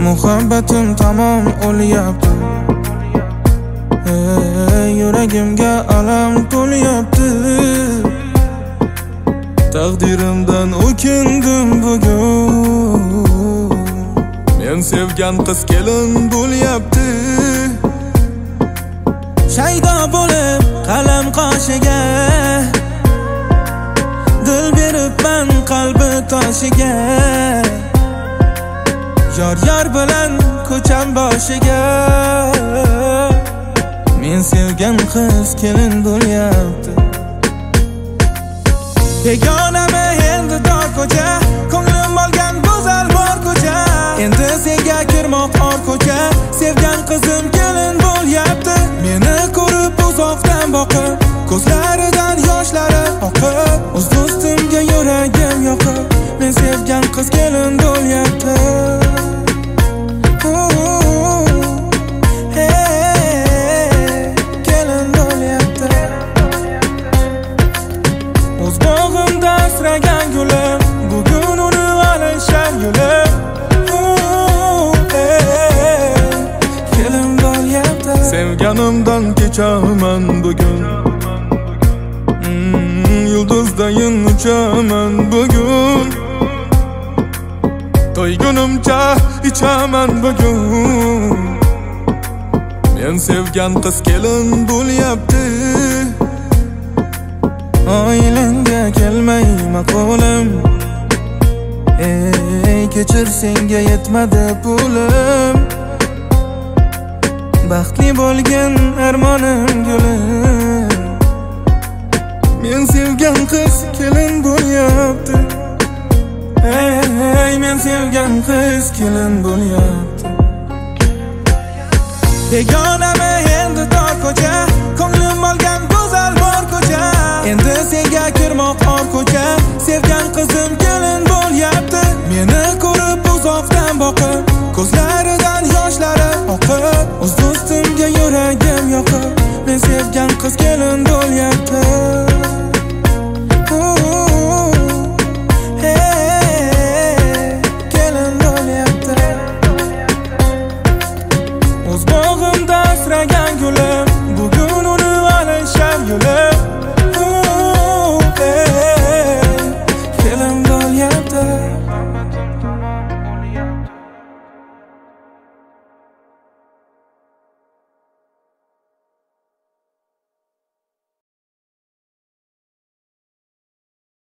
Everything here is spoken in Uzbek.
Muhabbatim tamom o'lyapti. Yuragimga alam to'lyapti. Taqdirimdan o'kindim bugun. Men sevgan qiz kelin bo'lyapti. Shaydo bo'lib qalam qoshiga, dil beribman qalbi toshiga. Yor bilan ko'cham boshiga. Men sevgan qiz kelin bo'lyapti. Begonami endi dor ko'cha, ko'nglim olgan go'zal bor ko'cha. Endi senga kirmoq or ko'cha, sevgan qizim kelin bo'lyapti. Meni ko'rib uzoqdan boqib, ko'zlaridan yoshlari oqib, o'z do'stimga yuragim yoqib, men sevgan qiz kelin bo'lyapti. Kelin bo'lyapti. O'z bog'imda asragan gulim, bugun uni alishar yulim. Kelin bo'lyapti. Sevganimdan kechaman bugun. Yulduzdayin uchaman bugun. To'ygunimcha ichaman bugun. Men sevgan qiz kelin bo'lyapti. Oilangga kelmay maqolim, kechir senga yetmadi pulim. Baxtli bo'lgan armonim gulim. Men sevgan qiz kelin bo'lyapti. Men sevgan qiz kelin bo'lyapti. Begonami endi dor ko'cha, ko'nglim olgan go'zal bor ko'cha. Endi senga kirmoq or ko'cha, sevgan qizim kelin bo'lyapti. Meni ko'rib uzoqdan boqib, ko'zlar